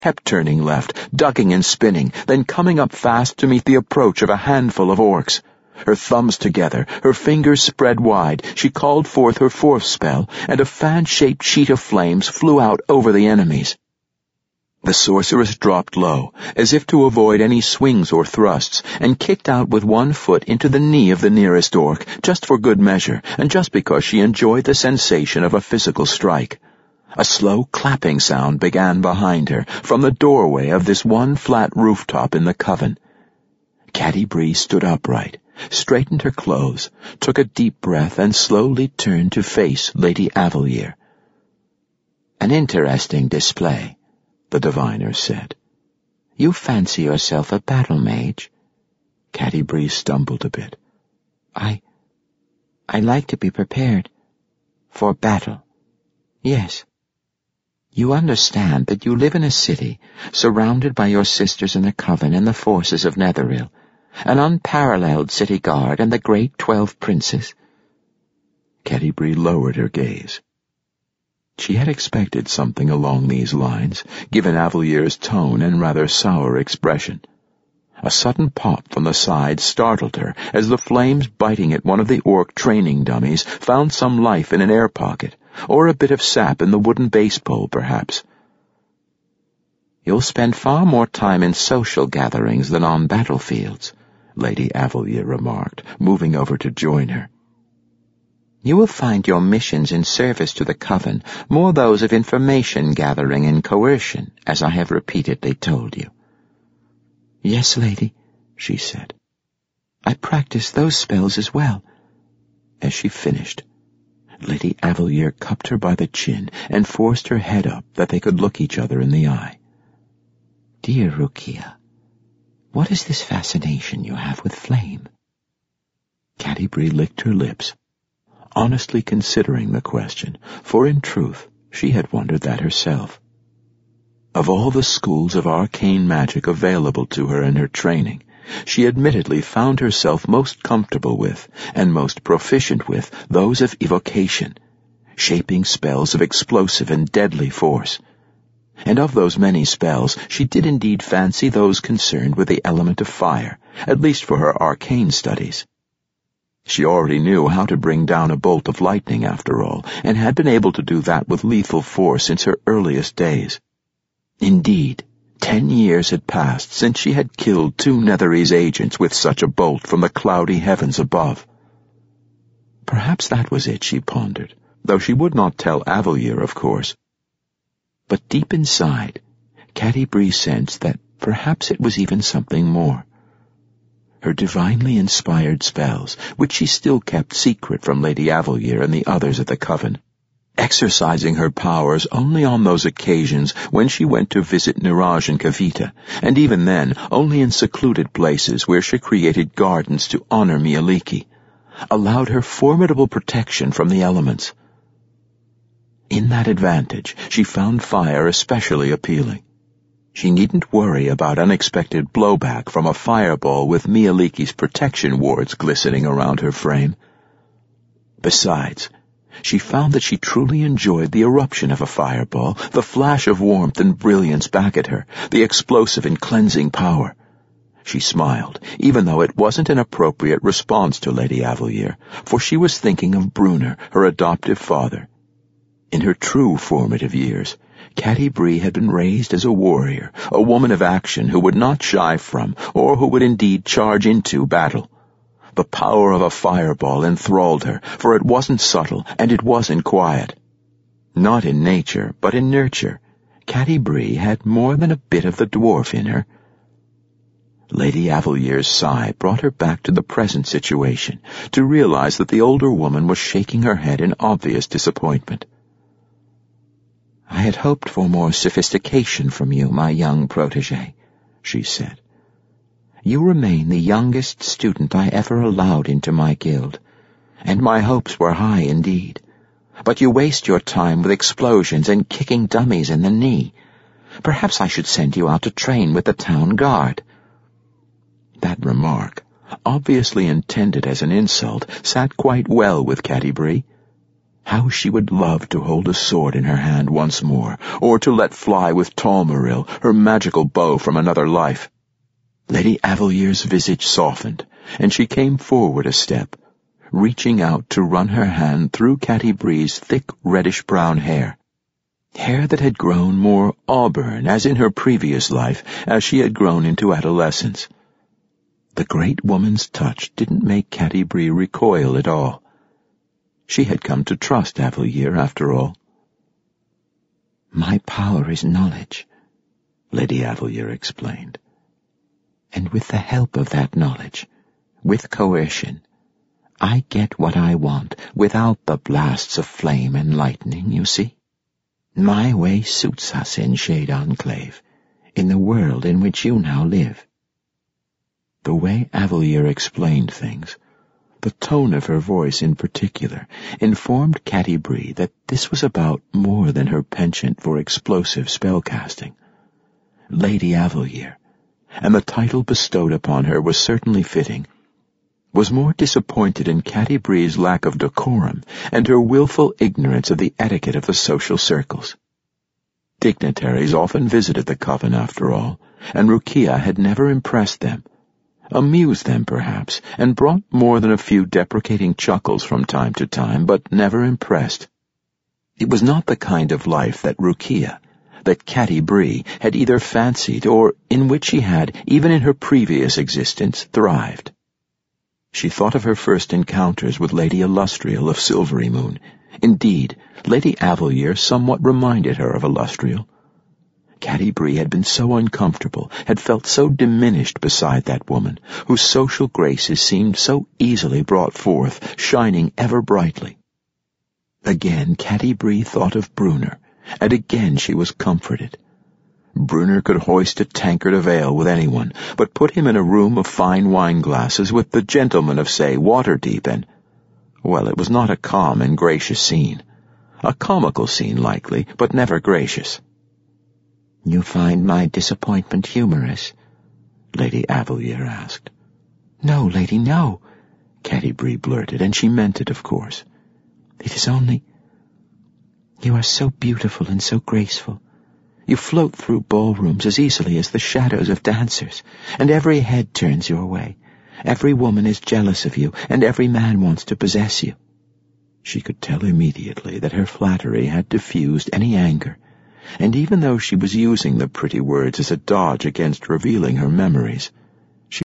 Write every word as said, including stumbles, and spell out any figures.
kept turning left, ducking and spinning, then coming up fast to meet the approach of a handful of orcs. Her thumbs together, her fingers spread wide, she called forth her fourth spell, and a fan-shaped sheet of flames flew out over the enemies. The sorceress dropped low, as if to avoid any swings or thrusts, and kicked out with one foot into the knee of the nearest orc, just for good measure, and just because she enjoyed the sensation of a physical strike. A slow clapping sound began behind her, from the doorway of this one flat rooftop in the coven. Catti-brie stood upright, straightened her clothes, took a deep breath, and slowly turned to face Lady Avalere. "An interesting display," the diviner said. "You fancy yourself a battle mage?" Catti-brie stumbled a bit. I... I like to be prepared. For battle. Yes. You understand that you live in a city, surrounded by your sisters in the Coven and the forces of Netheril, an unparalleled city guard and the great twelve princes. Catti-brie lowered her gaze. She had expected something along these lines, given Avalere's tone and rather sour expression. A sudden pop from the side startled her as the flames biting at one of the orc training dummies found some life in an air pocket, or a bit of sap in the wooden base pole, perhaps. "You'll spend far more time in social gatherings than on battlefields," Lady Avalere remarked, moving over to join her. "You will find your missions in service to the Coven more those of information gathering and coercion, as I have repeatedly told you." "Yes, lady," she said. "I practice those spells as well." As she finished, Lady Avalere cupped her by the chin and forced her head up that they could look each other in the eye. "Dear Rukia, what is this fascination you have with flame?" Catti-brie licked her lips, honestly considering the question, for in truth she had wondered that herself. Of all the schools of arcane magic available to her in her training, she admittedly found herself most comfortable with, and most proficient with, those of evocation, shaping spells of explosive and deadly force. And of those many spells, she did indeed fancy those concerned with the element of fire, at least for her arcane studies. She already knew how to bring down a bolt of lightning, after all, and had been able to do that with lethal force since her earliest days. Indeed, ten years had passed since she had killed two Netherese agents with such a bolt from the cloudy heavens above. Perhaps that was it, she pondered, though she would not tell Avalere, of course. But deep inside, Catti-brie sensed that perhaps it was even something more. Her divinely inspired spells, which she still kept secret from Lady Avalere and the others at the Coven, exercising her powers only on those occasions when she went to visit Niraj and Kavita, and even then only in secluded places where she created gardens to honor Mieliki, allowed her formidable protection from the elements. In that advantage, she found fire especially appealing. She needn't worry about unexpected blowback from a fireball with Mieliki's protection wards glistening around her frame. Besides, she found that she truly enjoyed the eruption of a fireball, the flash of warmth and brilliance back at her, the explosive and cleansing power. She smiled, even though it wasn't an appropriate response to Lady Avalere, for she was thinking of Brunner, her adoptive father. In her true formative years, Catti-brie had been raised as a warrior, a woman of action who would not shy from, or who would indeed charge into, battle. The power of a fireball enthralled her, for it wasn't subtle, and it wasn't quiet. Not in nature, but in nurture, Catti-brie had more than a bit of the dwarf in her. Lady Avalere's sigh brought her back to the present situation, to realize that the older woman was shaking her head in obvious disappointment. "I had hoped for more sophistication from you, my young protégé," she said. "You remain the youngest student I ever allowed into my guild, and my hopes were high indeed. But you waste your time with explosions and kicking dummies in the knee. Perhaps I should send you out to train with the town guard." That remark, obviously intended as an insult, sat quite well with Catti-brie. How she would love to hold a sword in her hand once more, or to let fly with Tolmaril, her magical bow from another life. Lady Avalier's visage softened, and she came forward a step, reaching out to run her hand through Catti-bree's thick reddish-brown hair. Hair that had grown more auburn, as in her previous life, as she had grown into adolescence. The great woman's touch didn't make Catti-bree recoil at all. She had come to trust Avalier, after all. "My power is knowledge," Lady Avalier explained. "And with the help of that knowledge, with coercion, I get what I want without the blasts of flame and lightning, you see? My way suits us in Shade Enclave, in the world in which you now live." The way Avalier explained things, the tone of her voice in particular, informed Catti-bree that this was about more than her penchant for explosive spellcasting. Lady Avalier, and the title bestowed upon her was certainly fitting, was more disappointed in Catti-bree's lack of decorum and her willful ignorance of the etiquette of the social circles. Dignitaries often visited the coven, after all, and Rukia had never impressed them, amused them perhaps, and brought more than a few deprecating chuckles from time to time, but never impressed. It was not the kind of life that Rukia, that Catti-bree, had either fancied or in which she had, even in her previous existence, thrived. She thought of her first encounters with Lady Illustriel of Silverymoon. Indeed, Lady Avalier somewhat reminded her of Illustriel. Catti-bree had been so uncomfortable, had felt so diminished beside that woman, whose social graces seemed so easily brought forth, shining ever brightly. Again Catti-bree thought of Brunner, and again she was comforted. Brunner could hoist a tankard of ale with anyone, but put him in a room of fine wine-glasses with the gentlemen of, say, Waterdeep, and, well, it was not a calm and gracious scene. A comical scene, likely, but never gracious. "You find my disappointment humorous?" Lady Avalier asked. "No, lady, no," Catti-bree blurted, and she meant it, of course. "It is only... you are so beautiful and so graceful. You float through ballrooms as easily as the shadows of dancers, and every head turns your way. Every woman is jealous of you, and every man wants to possess you." She could tell immediately that her flattery had diffused any anger, and even though she was using the pretty words as a dodge against revealing her memories,